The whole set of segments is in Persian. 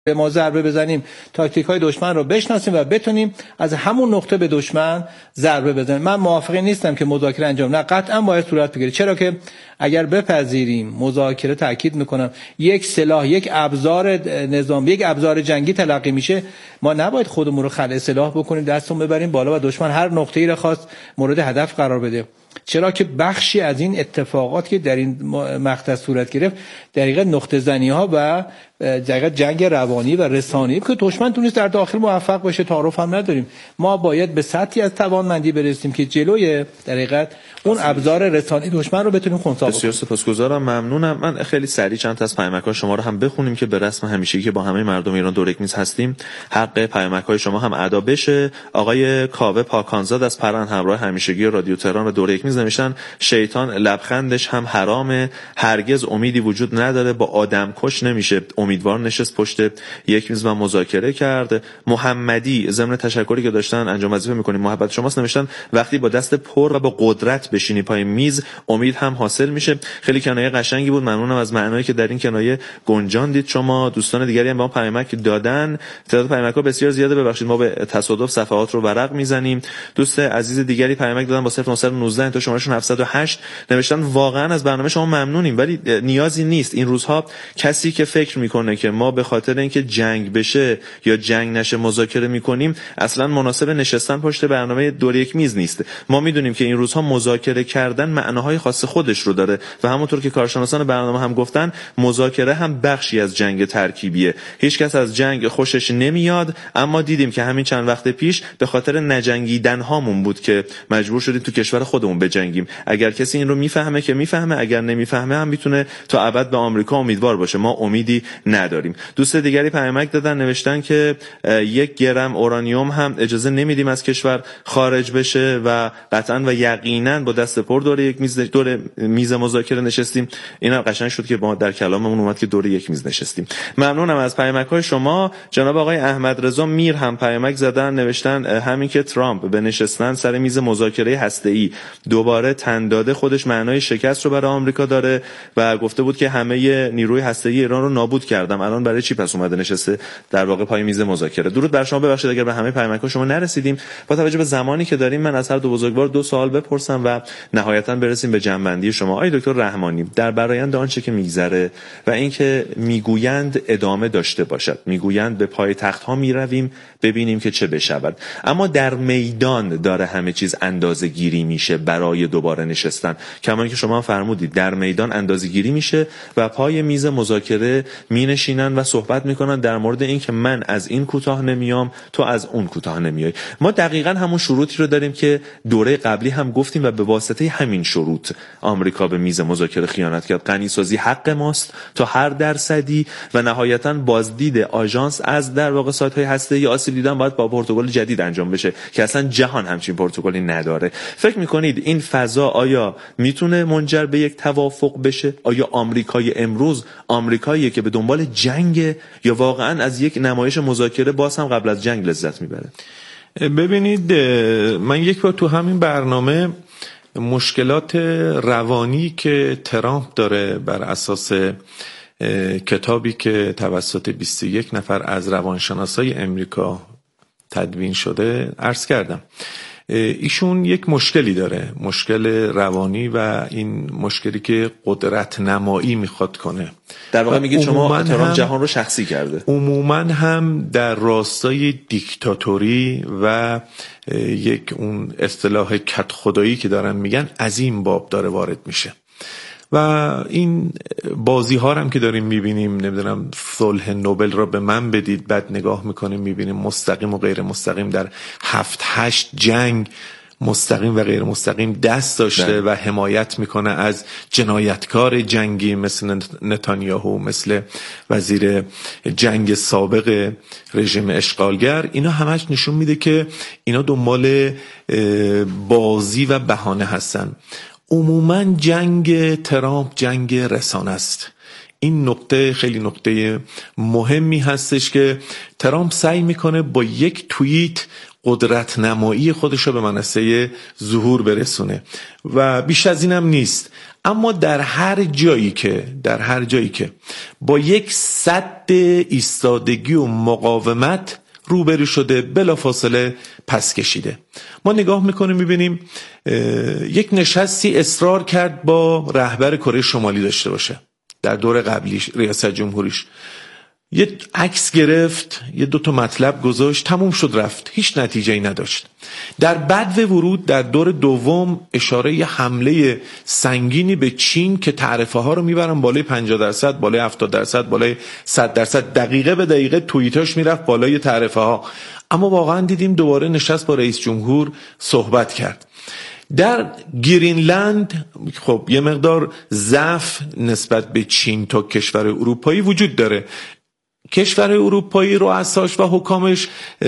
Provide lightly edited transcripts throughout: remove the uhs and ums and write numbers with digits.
به ما ضربه بزنیم، تاکتیک‌های دشمن رو بشناسیم و بتونیم از همون نقطه به دشمن ضربه بزنیم. من موافقی نیستم که مذاکره انجام نه، قطعا باید صورت بگیره. چرا که اگر بپذیریم مذاکره، تاکید میکنم، یک سلاح، یک ابزار نظام، یک ابزار جنگی تلقی میشه، ما نباید خودمون رو خلع سلاح بکنیم، دستمون ببریم بالا و دشمن هر نقطه‌ای را خواست مورد هدف قرار بده. چرا که بخشی از این اتفاقات که در این مقطع صورت گرفت دقیقاً نقطه زنی ها و دقیقاً جنگ روانی و رسانه‌ای که دشمن تونست در داخل موفق باشه، تعارف هم نداریم. ما باید به سطحی از توانمندی برسیم که جلوی دقیقاً اون ابزار رسانه‌ای دشمن رو بتونیم خنثی کنیم. بسیار سپاسگزارم، ممنونم. من خیلی سریع چند تا از پیامک‌های شما رو هم بخونیم که به رسم همیشگی که با همه مردم ایران دور یک میز هستیم حق پیامک‌های شما هم ادا بشه. آقای کاوه پاکانزاد از پرن همراه همیشگی رادیو تهران و دور یک میز نوشتن شیطان لبخندش هم حرامه، هرگز امیدی وجود نداره، با آدم کش نمیشه. امیدوار نشست پشت یک میز و مذاکره کرد. محمدی ضمن تشکری که داشتن انجام وظیفه می‌کنیم محبت شماست نوشتن وقتی با دست پر و با قدرت بشینی پای میز امید هم حاصل میشه. خیلی کنایه قشنگی بود، ممنونم از معنایی که در این کنایه گنجاندید شما. دوستان دیگری هم با پیامک دادن، تعداد پیامک‌ها بسیار زیاده، ببخشید ما به تصادف صفحات رو ورق میزنیم. دوست عزیز دیگری پیامک دادن با 0919 تا شمارهشون 708 نوشتن واقعا از برنامه شما ممنونیم ولی نیازی نیست. این روزها کسی که فکر میکنه که ما به خاطر اینکه جنگ بشه یا جنگ نشه مذاکره میکنیم اصلا مناسب نشستن پشت برنامه دور یک میز نیست. ما میدونیم که این روزها مذاکره کردن معناهای خاص خودش رو داره و همونطور که کارشناسان برنامه هم گفتن مذاکره هم بخشی از جنگ ترکیبیه. هیچ کس از جنگ خوشش نمیاد، اما دیدیم که همین چند وقت پیش به خاطر نجنگیدن هامون بود که مجبور شدیم تو کشور خودمون بجنگیم. اگر کسی این رو میفهمه که میفهمه، اگر نمیفهمه هم میتونه تا ابد به آمریکا امیدوار باشه. ما امیدی نداریم. دوست دیگری پیامک دادن نوشتن که 1 گرم اورانیوم هم اجازه نمیدیم از کشور خارج بشه و قطعا و یقینا با دست پر دور میز مذاکره نشستیم. اینا قشنگ شد که ما در کلاممون اومد که دور یک میز نشستیم. ممنونم از پیامک‌های شما. جناب آقای احمد رضا میر هم پیامک زدن نوشتن همین که ترامپ به نشستن سر میز مذاکره هسته‌ای دوباره تن داده خودش معنای شکست رو برای آمریکا داره و گفته بود که همه نیروی هسته‌ای ایران رو نابود کردم، الان برای چی پس اومده نشسته در واقع پای میز مذاکره. درود بر شما. ببخشید اگر به همه پیامک‌ها شما نرسیدیم. با توجه به زمانی که داریم من از هر دو بزرگوار 2 سوال بپرسم و نهایتاً برسیم به جنبندی شما. آقای دکتر رحمانی، در برآیند آنچه که میگذره و اینکه میگویند ادامه داشته باشد، میگویند به پای تخت‌ها میرویم ببینیم که چه بشود، اما در میدان داره همه چیز اندازه‌گیری میشه برای دوباره نشستن. کما اینکه شما فرمودید در میدان اندازه‌گیری میشه و پای میز مذاکره مینشینن و صحبت میکنن در مورد اینکه من از این کوتاه نمیام، تو از اون کوتاه نمیای. ما دقیقاً همون شروطی رو داریم که دوره قبلی هم گفتیم و به واسطه همین شروط آمریکا به میز مذاکره خیانت کرد. غنیسازی حق ماست تا هر درصدی و نهایتاً بازدید آژانس از در واقع سایت‌های هسته‌ای آسیب دیدن باید با پروتکل جدید انجام بشه که اصلا جهان همچین پروتکلی نداره. فکر می‌کنید این فضا آیا میتونه منجر به یک توافق بشه؟ آیا آمریکای امروز آمریکاییه که به دنبال جنگ یا واقعاً از یک نمایش مذاکره باز هم قبل از جنگ لذت میبره؟ ببینید من یک بار تو همین برنامه مشکلات روانی که ترامپ داره بر اساس کتابی که توسط 21 نفر از روانشناسای امریکا تدوین شده عرض کردم. ایشون یک مشکلی داره، مشکل روانی و این مشکلی که قدرت نمایی میخواد کنه. در واقع میگید شما ترامپ جهان رو شخصی کرده. عموما هم در راستای دیکتاتوری و یک اون اصطلاح کت خدایی که دارن میگن از این باب داره وارد میشه و این بازی ها هم که داریم میبینیم، نمیدونم صلح نوبل را به من بدید، بعد نگاه میکنیم میبینیم مستقیم و غیر مستقیم در 7-8 جنگ مستقیم و غیر مستقیم دست داشته و حمایت میکنه از جنایتکار جنگی مثل نتانیاهو، مثل وزیر جنگ سابق رژیم اشغالگر. اینا همش نشون میده که اینا دنبال بازی و بهانه هستن. عموما جنگ ترامپ جنگ رسانه است. این نقطه خیلی نقطه مهمی هستش که ترامپ سعی میکنه با یک توییت قدرت نمایی خودش رو به منصه ظهور برسونه و بیش از اینم نیست. اما در هر جایی که با یک سد ایستادگی و مقاومت روبرو شده بلافاصله پس کشیده. ما نگاه میکنیم میبینیم یک نشستی اصرار کرد با رهبر کره شمالی داشته باشه در دور قبلیش ریاست جمهوریش، یه عکس گرفت، یه 2 مطلب گذاشت، تموم شد رفت، هیچ نتیجه‌ای نداشت. در بدو ورود در دور دوم اشاره یه حمله سنگینی به چین که تعرفه ها رو میبرن بالای 50%، بالای 70%، بالای 100%، دقیقه به دقیقه توییتاش میرفت بالای تعرفه ها. اما واقعا دیدیم دوباره نشست با رئیس جمهور صحبت کرد. در گرینلند خب یه مقدار ضعف نسبت به چین تا کشور اروپایی وجود داره. کشور اروپایی رؤساش و حکامش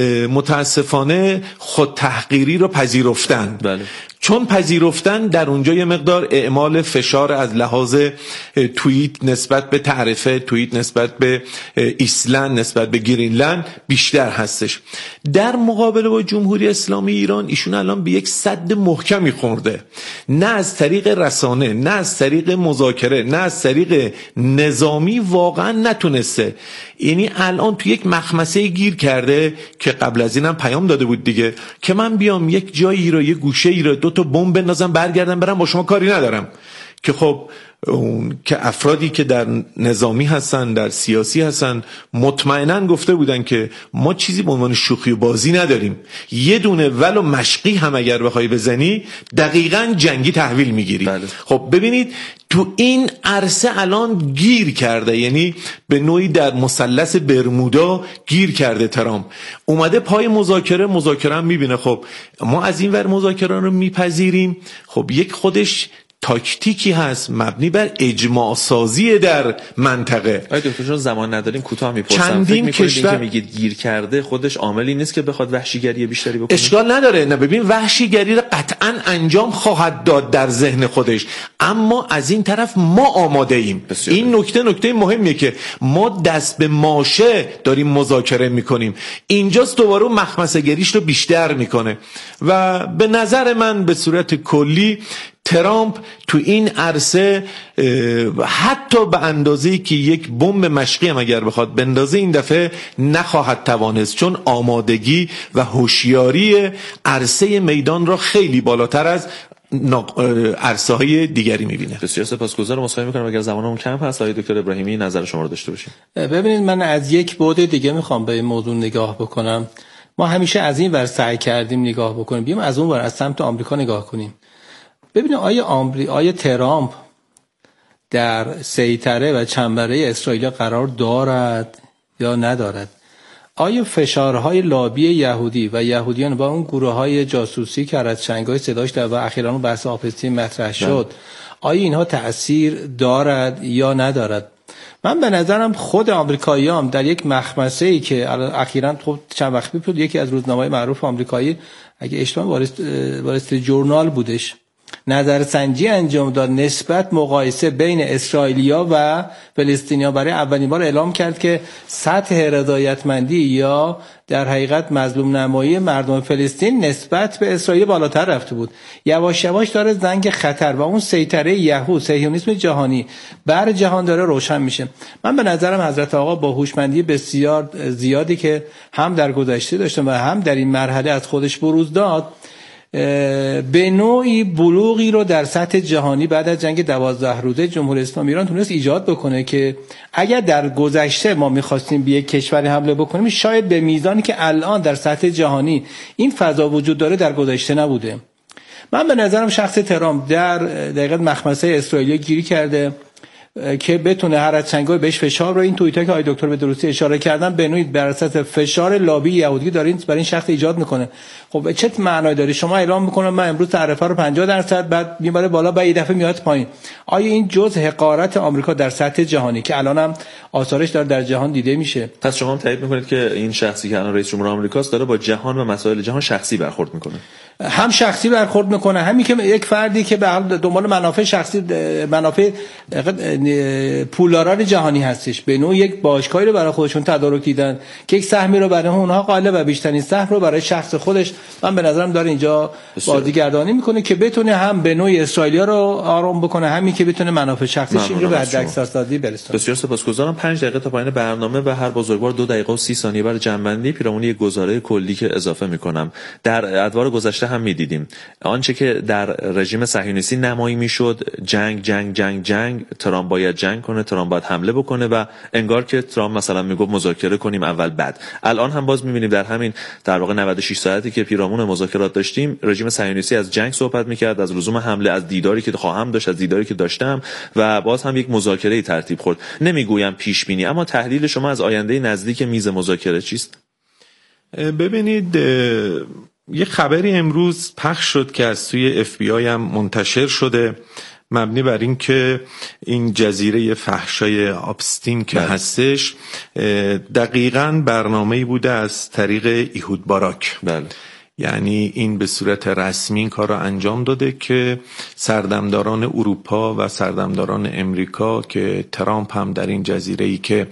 متاسفانه خود تحقیری رو پذیرفتن. بله. چون پذیرفتن در اونجا یه مقدار اعمال فشار از لحاظ توییت نسبت به تعرفه، توییت نسبت به ایسلند، نسبت به گرینلند بیشتر هستش. در مقابله با جمهوری اسلامی ایران ایشون الان به یک سد محکمی خورده، نه از طریق رسانه، نه از طریق مذاکره، نه از طریق نظامی واقعا نتونسته. یعنی الان تو یک مخمسه گیر کرده که قبل از اینم پیام داده بود دیگه که من بیام یک جایی رو، یک گوشه ای رو 2 بمب بندازم برگردم برم با شما کاری ندارم. که خب اون که افرادی که در نظامی هستن، در سیاسی هستن، مطمئناً گفته بودن که ما چیزی به عنوان شوخی و بازی نداریم، یه دونه ولو مشقی هم اگر بخوای بزنی دقیقاً جنگی تحویل میگیری. بله. خب ببینید تو این عرصه الان گیر کرده، یعنی به نوعی در مثلث برمودا گیر کرده. ترامپ اومده پای مذاکره هم میبینه خب ما از این ور مذاکره رو میپذیریم، خب یک خودش تاکتیکی هست مبنی بر اجماع سازی در منطقه. آقای دکتر چون زمان نداریم کوتاه میپرسم، چندین کشور که میگید گیر کرده خودش عاملی نیست که بخواد وحشیگری بیشتری بکنه؟ اشکال نداره، نه ببین وحشیگری رو قطعا انجام خواهد داد در ذهن خودش، اما از این طرف ما آماده ایم. این نکته مهمیه که ما دست به ماشه داریم مذاکره میکنیم. اینجاست دوباره مخمسه گریش رو بیشتر میکنه و به نظر من به صورت کلی ترامپ تو این عرصه حتی به اندازه‌ای که یک بمب مشقی هم اگر بخواد بندازه این دفعه نخواهد توانست، چون آمادگی و هوشیاری عرصه میدان را خیلی بالاتر از عرصه های دیگری میبینه. بسیار سپاسگزارم. مصاحبه میکنم اگر زمانمون کم هست آقای دکتر ابراهیمی نظر شما رو داشته باشیم. ببینید من از یک بعد دیگه میخوام به این موضوع نگاه بکنم. ما همیشه از این ور سعی کردیم نگاه بکنیم، بیایم از اون ور از سمت آمریکا نگاه کنیم. ببینید آیا ترامپ در سیطره و چنبره اسرائیل قرار دارد یا ندارد؟ آیا فشارهای لابی یهودی و یهودیان با اون گروه‌های جاسوسی که از شنگهای صداش در و اخیراً بحث آپستین مطرح شد، آیا اینها تأثیر دارد یا ندارد؟ من به نظرم خود آمریکایی‌ها در یک مخمسه‌ای که اخیراً خب چند وقت پیش یکی از روزنامه‌های معروف آمریکایی اگه اشتباه وال استریت جورنال بودش نظرسنجی انجام داد نسبت مقایسه بین اسرائیلیا و فلسطینیا، برای اولین بار اعلام کرد که سطح رضایتمندی یا در حقیقت مظلوم نمایی مردم فلسطین نسبت به اسرائیل بالاتر رفته بود. یواش یواش داره زنگ خطر و اون سیطره یهود، صهیونیسم جهانی بر جهان داره روشن میشه. من به نظرم حضرت آقا با هوشمندی بسیار زیادی که هم در گذشته داشتن و هم در این مرحله از خودش بروز داد، به نوعی بلوغی رو در سطح جهانی بعد از جنگ 12 روزه جمهوری اسلامی ایران تونست ایجاد بکنه که اگر در گذشته ما می‌خواستیم به یک کشور حمله بکنیم شاید به میزانی که الان در سطح جهانی این فضا وجود داره در گذشته نبوده. من به نظرم شخص ترامپ در دقیقاً مخمسه اسرائیل گیری کرده که بتونه هر از چنگای بهش فشار رو، این توییتایی که آقای دکتر به درستی اشاره کردن به نوعی بر اساس فشار لابی یهودی دارین برای این شخص ایجاد میکنه. خب چه معنایی داره شما اعلام میکنم من امروز تعرفه رو 50% بعد میبره بالا بعد یه دفعه میاد پایین؟ آیا این جزء حقارت آمریکا در سطح جهانی که الانم آثارش در جهان دیده میشه. پس شما هم تایید میکنید که این شخصی که الان رئیس جمهور آمریکاست داره با جهان و مسائل جهان شخصی برخورد میکنه؟ هم شخصی برخورد میکنه، همین که یک فردی که به دنبال منافع شخصی، منافع پولداران جهانی هستش، به نوع یک باشگاهی رو برای خودشون تدارک دیدن که یک سهمی رو برای اونها قائل و بیشترین سهم رو برای شخص خودش. من به نظرم داره اینجا بازیگردانی میکنه که بتونه هم به نوع اسرائیلیا رو آرام بکنه، همین که بتونه منافع شخصیش این رو به حداکثر برسونه. بسیار سپاسگزارم. 5 دقیقه تا پایان برنامه و هر بزرگوار 2 دقیقه و 30 ثانیه برای جنبندی پیرامون یک گزاره کلی که اضافه میکنم. در ادوار گذشته هم میدیدیم آنچه که در رژیم صهیونیستی نمایی میشد، جنگ، ترامپ باید جنگ کنه، ترامپ باید حمله بکنه و انگار که ترامپ مثلا میگفت مذاکره کنیم اول بعد. الان هم باز میبینیم در همین در واقع 96 ساعتی که پیرامون مذاکرات داشتیم، رژیم صهیونیستی از جنگ صحبت میکرد، از لزوم حمله، از دیداری که خواهم داشت، از دیداری که داشتم و باز هم یک مذاکره ترتیب خورد. نمیگویم پیش بینی، اما تحلیل شما از آینده نزدیک میز مذاکره چیست؟ ببینید، یه خبری امروز پخش شد که از سوی FBI هم منتشر شده، مبنی بر این که این جزیره فحشای آبستین که هستش دقیقاً برنامه‌ای بوده از طریق ایهود باراک. بله. یعنی این به صورت رسمی این کار را انجام داده که سردمداران اروپا و سردمداران امریکا که ترامپ هم در این جزیره‌ای که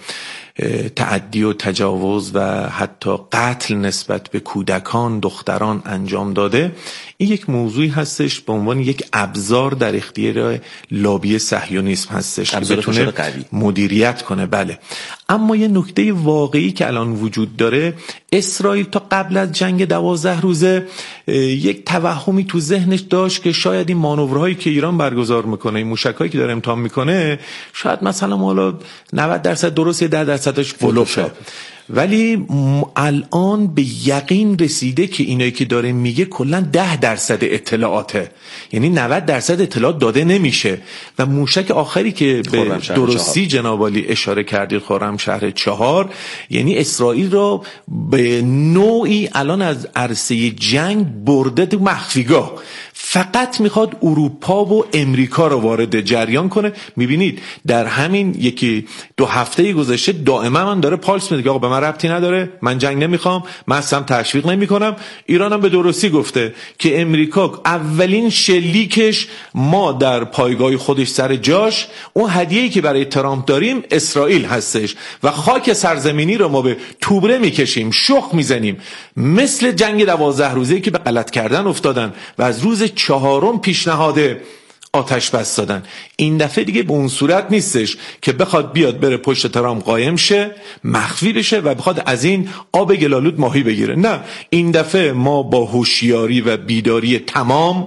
تعدی و تجاوز و حتی قتل نسبت به کودکان، دختران انجام داده، این یک موضوعی هستش به عنوان یک ابزار در اختیار لابی صهیونیسم هستش که بتونه مدیریت کنه. بله، اما یه نکته واقعی که الان وجود داره، اسرائیل تا قبل از جنگ 12 روزه یک توهمی تو ذهنش داشت که شاید این مانورهایی که ایران برگزار میکنه، این موشکایی که داره امتحان میکنه، شاید مثلا حالا 90% درست، 10%ش فلوپه. ولی الان به یقین رسیده که اینایی که داره میگه کلا 10% اطلاعاته، یعنی 90% اطلاعات داده نمیشه. و موشک آخری که به درستی جناب عالی اشاره کردید، خرمشهر 4، یعنی اسرائیل را به نوعی الان از عرصه جنگ برده تو مخفیگاه، فقط میخواد اروپا و امریکا رو وارد جریان کنه. میبینید در همین 1-2 هفته گذشته دائما من داره پالس میده که آقا به من ربطی نداره، من جنگ نمیخوام، من اصلا تشویق نمیکنم. ایران هم به درستی گفته که امریکا اولین شلیکش ما در پایگاه خودش سر جاش، اون هدیه‌ای که برای ترامپ داریم اسرائیل هستش و خاک سرزمینی رو ما به توبره میکشیم، شخ میزنیم، مثل جنگ 12 روزه‌ای که به غلط کردن افتادن و از روز 4 پیشنهاد آتش بس دادن. این دفعه دیگه به اون صورت نیستش که بخواد بیاد بره پشت ترامپ قایم شه، مخفی بشه و بخواد از این آب گلالود ماهی بگیره. نه، این دفعه ما با هوشیاری و بیداری تمام،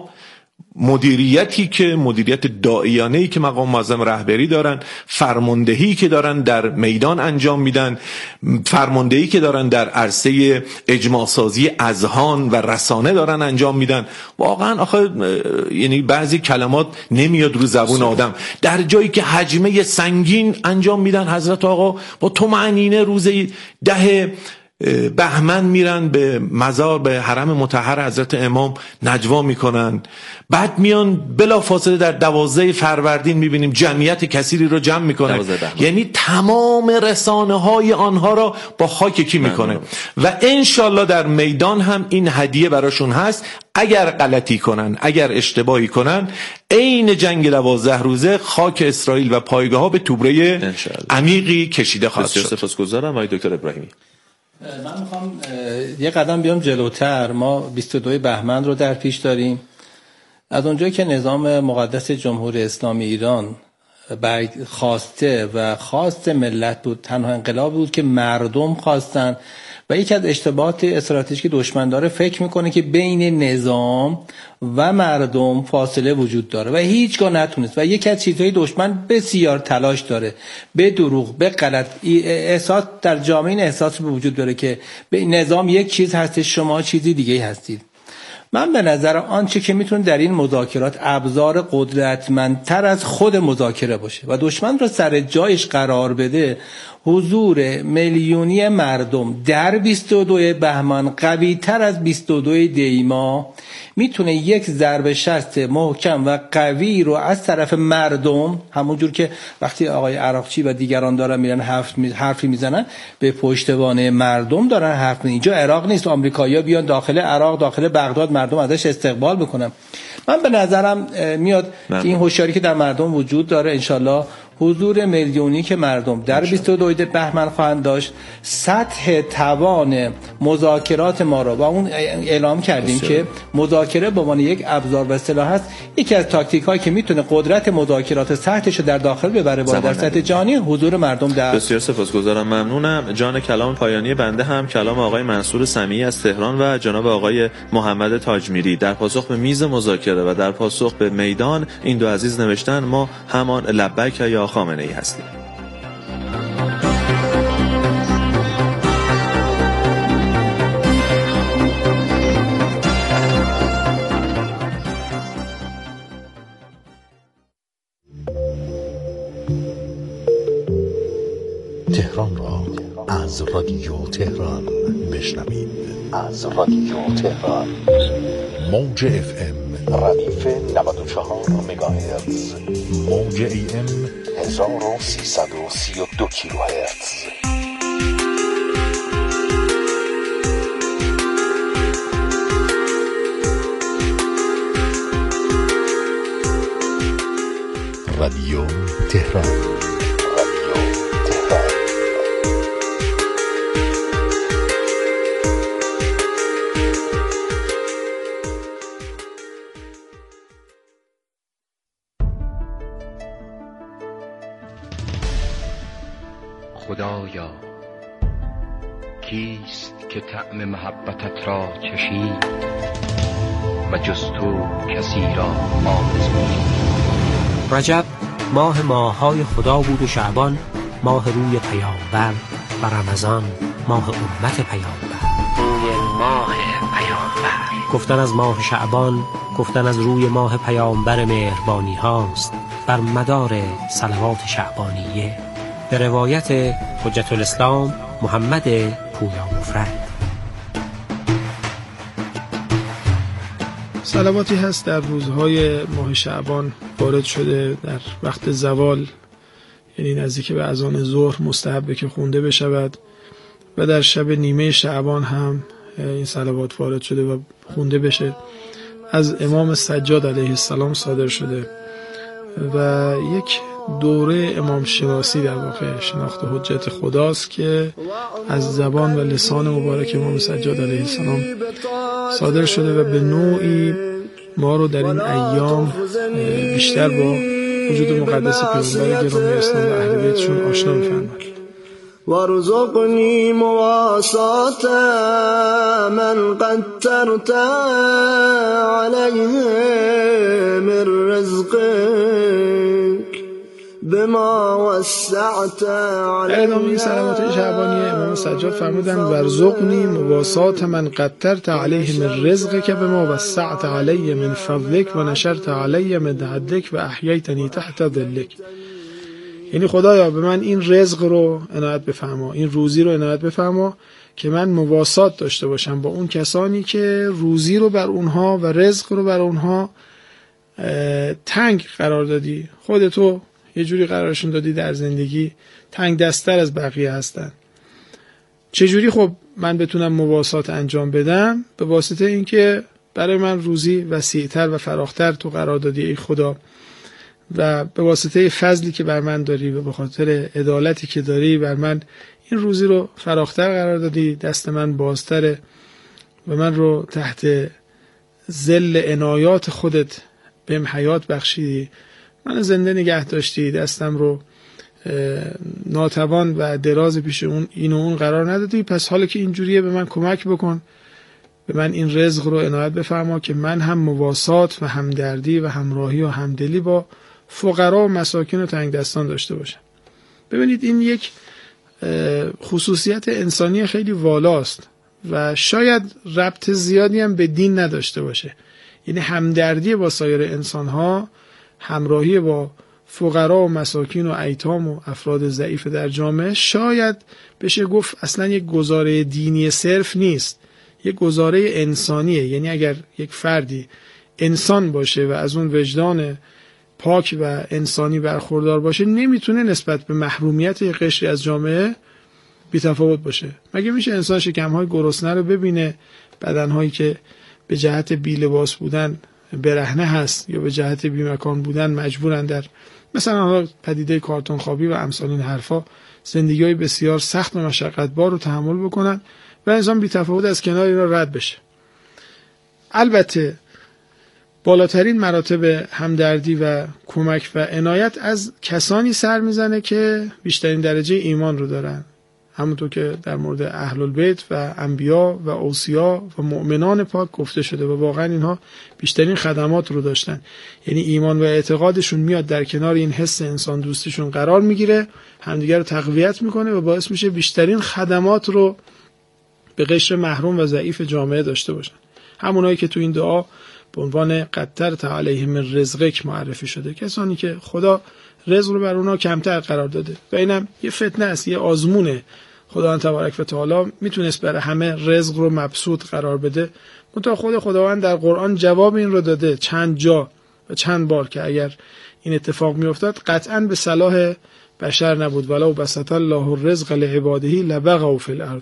مدیریتی که مدیریت داعیانه‌ای که مقام معظم رهبری دارن، فرماندهی که دارن در میدان انجام میدن، فرماندهی که دارن در عرصه اجماع سازی اذهان و رسانه دارن انجام میدن. واقعا آخه یعنی بعضی کلمات نمیاد رو زبون آدم. در جایی که حجمه سنگین انجام میدن، حضرت آقا با طمأنینه روز 10 بهمن میرن به مزار، به حرم مطهر حضرت امام نجوا میکنن، بعد میان بلا فاصله در 12 فروردین میبینیم جمعیت کثیری رو جمع میکنن. یعنی تمام رسانه های آنها را با خاک کی میکنه و انشالله در میدان هم این هدیه براشون هست. اگر غلطی کنن، اگر اشتباهی کنن، عین جنگ 12 روزه خاک اسرائیل و پایگاه ها به توبره عمیقی کشیده خواهد شد. سپاسگزارم آقای دکتر ابراهیمی. من میخوام یه قدم بیام جلوتر. ما 22 بهمن رو در پیش داریم. از اونجایی که نظام مقدس جمهوری اسلامی ایران خواسته و خواست ملت بود، تنها انقلاب بود که مردم خواستن و یکی از اشتباهات استراتژیک دشمن داره فکر میکنه که بین نظام و مردم فاصله وجود داره و هیچگاه نتونست. و یکی از چیزهای دشمن بسیار تلاش داره به دروغ، به غلط احساس در جامعه، این احساس به وجود داره که به نظام یک چیز هست، شما چیزی دیگه هستید. من به نظر آنچه که میتونه در این مذاکرات ابزار قدرتمندتر از خود مذاکره باشه و دشمن رو سر جایش قرار بده، حضور میلیونی مردم در 22 بهمن قوی تر از 22 دیما میتونه یک ضربه شست محکم و قوی رو از طرف مردم، همونجور که وقتی آقای عراقچی و دیگران دارن میرن حرفی میزنن به پشتوانه مردم دارن حرف میزنن. اینجا عراق نیست آمریکایی‌ها بیان داخل عراق، داخل بغداد مردم ازش استقبال بکنن. من به نظرم میاد که این هوشیاری که در مردم وجود داره، انشالله حضور میلیونی که مردم در 22 بهمن خواهند داشت، سطح توان مذاکرات ما رو با اون اعلام کردیم که مذاکره به عنوان یک ابزار و سلاح است. یکی از تاکتیک‌هایی که میتونه قدرت مذاکرات سطحش رو در داخل ببره بالا در سطح جهانی، حضور مردم در. بسیار سپاسگزارم، ممنونم. جان کلام پایانی بنده هم کلام آقای منصور سمیعی از تهران و جناب آقای محمد تاجمیری در پاسخ به میز مذاکره و در پاسخ به میدان. این دو عزیز نوشتن ما همان لبیک یا خامنه‌ای هستیم. تهران را از رادیو تهران بشنوید. از رادیو تهران موج FM ردیف 94 مگاهرتز، موج AM 1332 کیلوهرتز. رادیو تهران. خدایا کیست که طعم محبتت را چشید و جز تو کسی را آرزویی. رجب ماه ماه‌های خدا بود و شعبان ماه روی پیامبر و رمضان ماه امت پیامبر. روی ماه پیامبر. گفتن از ماه شعبان گفتن از روی ماه پیامبر مهربانی هاست بر مدار صلوات شعبانیه. به روایت حجت الاسلام محمد پویا مفرد. صلواتی هست در روزهای ماه شعبان وارد شده در وقت زوال، یعنی نزدیک به اذان ظهر مستحبه که خونده بشود و در شب نیمه شعبان هم این صلوات وارد شده و خونده بشه. از امام سجاد علیه السلام صادر شده و یک دوره امام شناسی در واقع شناخت حجت خداست که از زبان و لسان مبارک امام سجاد علیه السلام صادر شده و به نوعی ما رو در این ایام بیشتر با وجود مقدس پیامبر گرامی اسلام و اهل بیتشون آشنا می‌فرماید. وارزقني مواساة من قدرت عليه من رزقك بما وسعت عليه. ادامه این صلوات شعبانی امام سجاد فرمودن وارزقني مواساة من قدرت عليه من رزقك بما وسعت عليه من فضلك و نشرت عليه من عدلك و احییتنی تحت ظلك. یعنی خدایا به من این رزق رو عنایت بفرما، این روزی رو عنایت بفرما که من مواسات داشته باشم با اون کسانی که روزی رو بر اونها و رزق رو بر اونها تنگ قرار دادی. خودتو یه جوری قرارشون دادی در زندگی تنگ دستر از بقیه هستن. چجوری خب من بتونم مواسات انجام بدم؟ به واسطه اینکه برای من روزی وسیع‌تر و فراختر تو قرار دادی ای خدا، و به واسطه فضلی که بر من داری و به خاطر عدالتی که داری بر من این روزی رو فراختر قرار دادی، دست من بازتره و من رو تحت ظل عنایات خودت بهم حیات بخشیدی، من زنده نگه داشتی، دستم رو ناتوان و دراز پیش اون این و اون قرار ندادی. پس حالا که اینجوریه به من کمک بکن، به من این رزق رو عنایت بفرما که من هم مواسات و همدردی و همراهی و همدلی با فقرا و مساکین و تنگ دستان داشته باشم. ببینید این یک خصوصیت انسانی خیلی والاست و شاید ربط زیادی هم به دین نداشته باشه. یعنی همدردی با سایر انسانها، همراهی با فقرا و مساکین و ایتام و افراد ضعیف در جامعه شاید بشه گفت اصلا یک گزاره دینی صرف نیست، یک گزاره انسانیه. یعنی اگر یک فردی انسان باشه و از اون وجدان پاک و انسانی برخوردار باشه، نمیتونه نسبت به محرومیت یک قشری از جامعه بی‌تفاوت باشه. مگه میشه انسان شکم‌های گرسنه رو ببینه، بدن‌هایی که به جهت بی‌لباس بودن برهنه هست یا به جهت بی‌مکان بودن مجبورن در مثلا پدیده کارتون خوابی و امثال این حرفا زندگی‌های بسیار سخت و مشقت‌بار رو تحمل بکنن و انسان بی‌تفاوت از کنار اینا رد بشه. البته بالاترین مراتب همدردی و کمک و عنایت از کسانی سر میزنه که بیشترین درجه ایمان رو دارن، همونطور که در مورد اهل البیت و انبیا و اوصیا و مؤمنان پاک گفته شده و واقعا اینها بیشترین خدمات رو داشتن. یعنی ایمان و اعتقادشون میاد در کنار این حس انسان دوستیشون قرار میگیره، همدیگر رو تقویت میکنه و باعث میشه بیشترین خدمات رو به قشر محروم و ضعیف جامعه داشته باشن. همونایی که تو این دعا به عنوان قدرت علیهم من رزقک معرفی شده، کسانی که خدا رزق رو بر اونا کمتر قرار داده و اینم یه فتنه است، یه آزمونه. خداوند تبارک و تعالی میتونست برای همه رزق رو مبسوط قرار بده، منتها خود خداوند در قرآن جواب این رو داده چند جا و چند بار که اگر این اتفاق میافتاد قطعاً به صلاح بشر نبود. ولو بسط الله الرزق لعباده لبغوا فی الارض.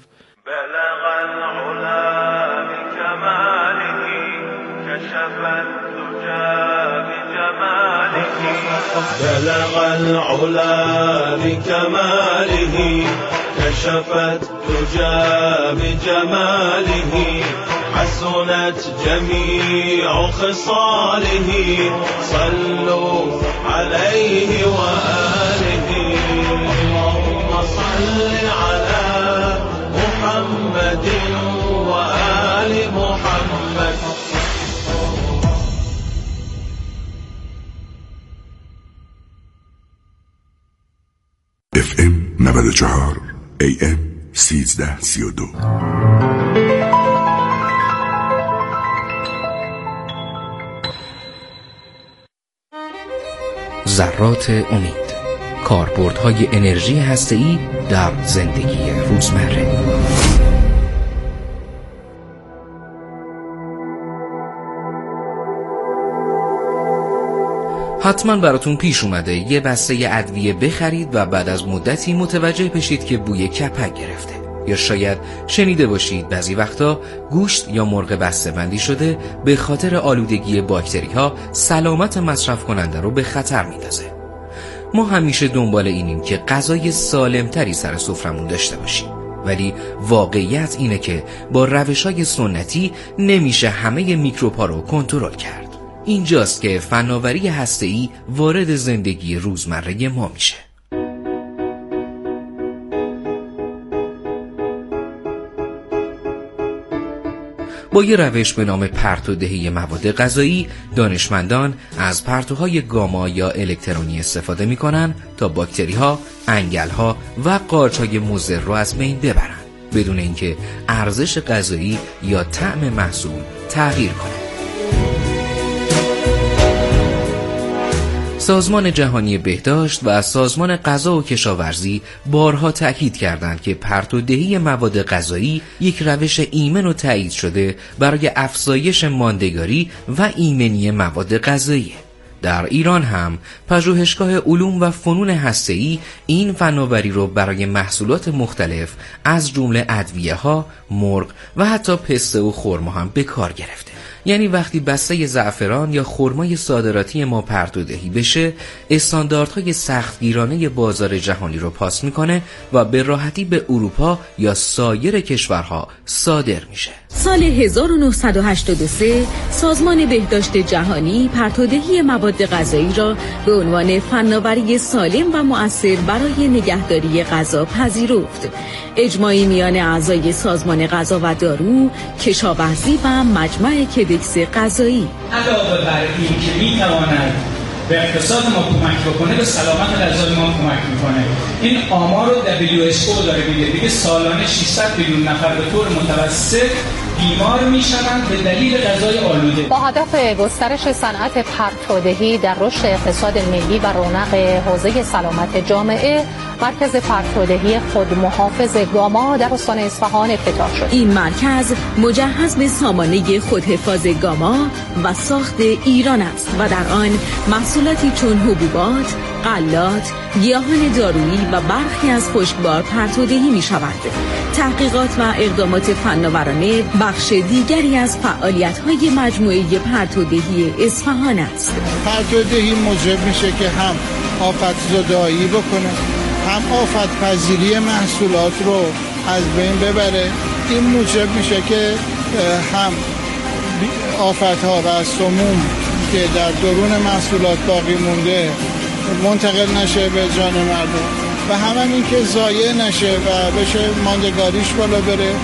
بلغ العلا بكماله كشف الدجى بجماله حسنت جميع خصاله صلوا عليه وآله اللهم صل على محمد وآل محمد. FM 94 AM 1332. ذرات امید، کاربردهای انرژی هسته‌ای در زندگی روزمره. حتما براتون پیش اومده یه بسته ادویه بخرید و بعد از مدتی متوجه بشید که بوی کپک گرفته، یا شاید شنیده باشید بعضی وقتا گوشت یا مرغ بسته بندی شده به خاطر آلودگی باکتری ها سلامت مصرف کننده رو به خطر میندازه. ما همیشه دنبال اینیم که غذای سالمتری سر سفرمون داشته باشیم، ولی واقعیت اینه که با روش‌های سنتی نمیشه همه میکروب‌ها رو کنترل کرد. اینجاست که فناوری هسته‌ای وارد زندگی روزمره ما میشه. با یه روش به نام پرتودهی مواد غذایی، دانشمندان از پرتوهای گاما یا الکترونی استفاده میکنن تا باکتری‌ها، انگل‌ها و قارچ‌های مضر رو از بین ببرن بدون اینکه ارزش غذایی یا طعم محصول تغییر کنه. سازمان جهانی بهداشت و سازمان غذا و کشاورزی بارها تأکید کردند که پرتودهی مواد غذایی یک روش ایمن و تایید شده برای افزایش ماندگاری و ایمنی مواد غذایی. در ایران هم پژوهشگاه علوم و فنون هسته‌ای این فناوری رو برای محصولات مختلف از جمله ادویه‌ها، مرغ و حتی پسته و خرما هم به کار گرفته. یعنی وقتی بسته زعفران یا خرمای صادراتی ما پرتودهی بشه، استانداردهای سختگیرانه بازار جهانی رو پاس میکنه و به راحتی به اروپا یا سایر کشورها صادر میشه. سال 1983 سازمان بهداشت جهانی پرتودهی مواد غذایی را به عنوان فناوری سالم و مؤثر برای نگهداری غذا پذیرفت. اجماعی میان اعضای سازمان غذا و دارو، کشاورزی و مجمع کدکس غذایی. علاوه بر این که میتواند به اقتصاد ما کمک بکنه، به سلامت غذای ما کمک میکنه. این آمار رو WHO داره میگه سالانه 600 میلیون نفر به طور متوسط بیمار میشوند به دلیل غذای آلوده. با هدف گسترش صنعت پرتودهی در رشد اقتصاد ملی و رونق حوزه سلامت جامعه، مرکز پرتودهی خودمحافظ گاما در استان اصفهان افتتاح شد. این مرکز مجهز به سامانه خودحفاظ گاما و ساخت ایران است و در آن محصولاتی چون حبوبات، غلات، گیاهان دارویی و برخی از خشکبار پرتودهی می شود. تحقیقات و اقدامات فناورانه بخش دیگری از فعالیت‌های مجموعه پرتودهی اصفهان است. پرتودهی موجب میشه که هم آفت زدایی بکنه، هم آفت پذیری محصولات رو از بین ببره. این موجب میشه که هم آفت‌ها و سموم که در درون محصولات باقی مونده منتقل نشه به جان مردم و همین که ضایع نشه و بشه ماندگاریش بالا بره.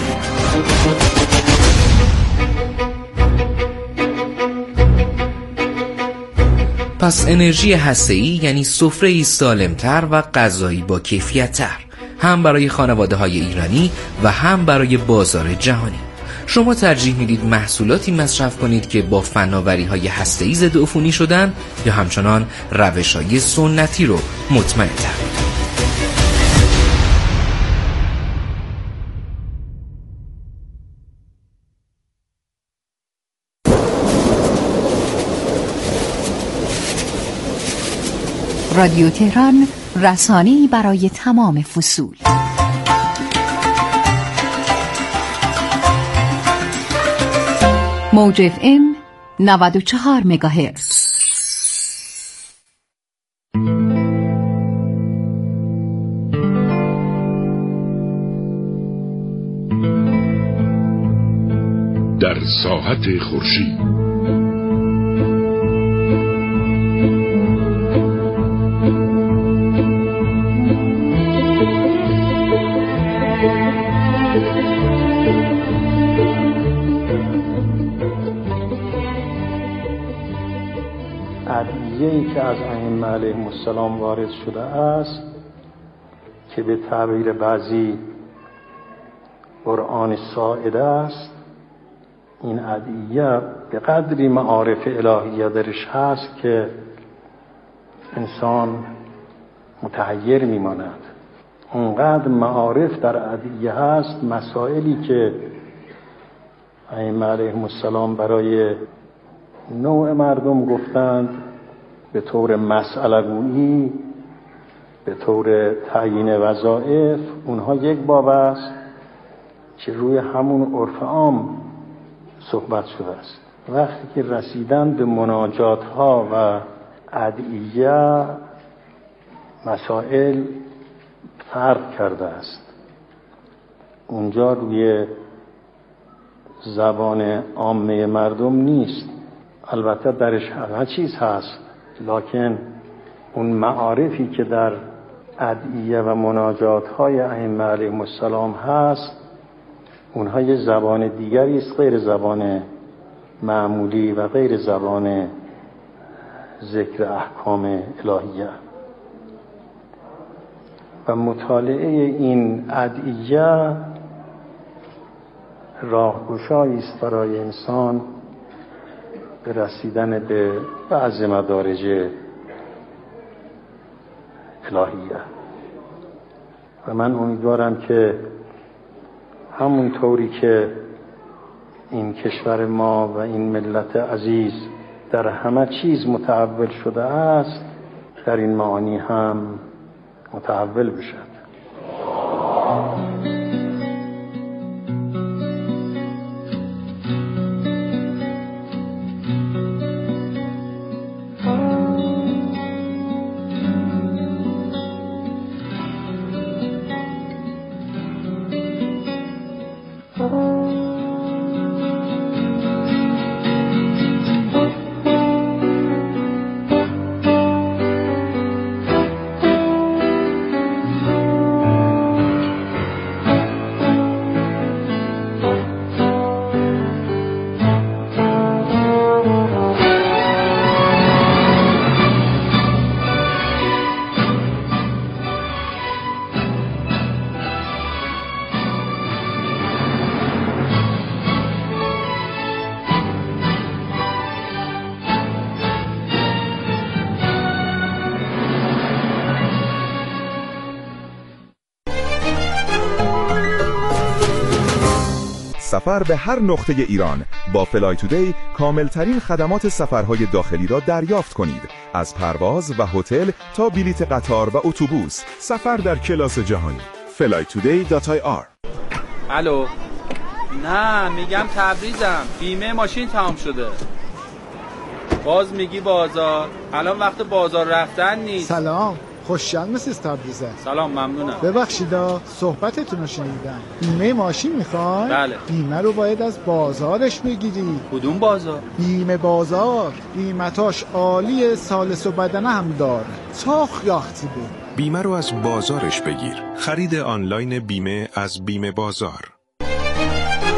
پس انرژی هسته‌ای یعنی سفره‌ای سالم‌تر و غذایی با کیفیت‌تر، هم برای خانواده‌های ایرانی و هم برای بازار جهانی. شما ترجیح میدید محصولاتی مصرف کنید که با فناوری‌های هسته‌ای ضدعفونی شدن یا همچنان روش‌های سنتی رو مطمئن‌تر؟ رادیو تهران، رسانه‌ای برای تمام فصول. موج FM 94 مگاهرتز. در ساحت خورشید ادعیه‌ای که از ائمه علیهم السلام وارد شده است که به تعبیر بعضی قرآن ساعده است، این ادعیه به قدری معارف الهیه درش هست که انسان متحیر میماند. اونقدر معارف در ادعیه هست، مسائلی که ائمه علیهم السلام برای نوع مردم گفتند به طور مسئله گویی، به طور تعیین وظایف، اونها یک باب است که روی همون عرف عام صحبت شده است. وقتی که رسیدن به مناجات ها و ادعیه، مسائل فرق کرده است. اونجا روی زبان عامه مردم نیست، البته درش همه چیز هست، لکن اون معارفی که در ادعیه و مناجات های ائمه علیهم السلام هست، اونها یه زبان دیگری است، غیر زبان معمولی و غیر زبان ذکر احکام الهیه. و مطالعه این ادعیه راهگشایی است برای انسان به رسیدن به بعض مدارج الهیه. و من امیدوارم که همون طوری که این کشور ما و این ملت عزیز در همه چیز متحول شده است، در این معانی هم متحول بشد. سفر به هر نقطه ایران با فلای تودی کاملترین خدمات سفرهای داخلی را دریافت کنید. از پرواز و هتل تا بلیط قطار و اتوبوس، سفر در کلاس جهانی. flytoday.ir. الو. نه میگم تبریزم، بیمه ماشین تمام شده. باز میگی بازار، الان وقت بازار رفتن نیست. سلام، خوشحال مسیز تبریزه. سلام، ممنونم. ببخشیدا صحبتتون رو شنیدم. بیمه ماشین میخوای؟ بله. بیمه رو باید از بازارش بگیری. کدوم بازار؟ بیمه بازار، قیمتاش عالیه، سالس و بدنه هم داره. چاخ یاختی بود. بیمه رو از بازارش بگیر. خرید آنلاین بیمه از بیمه بازار.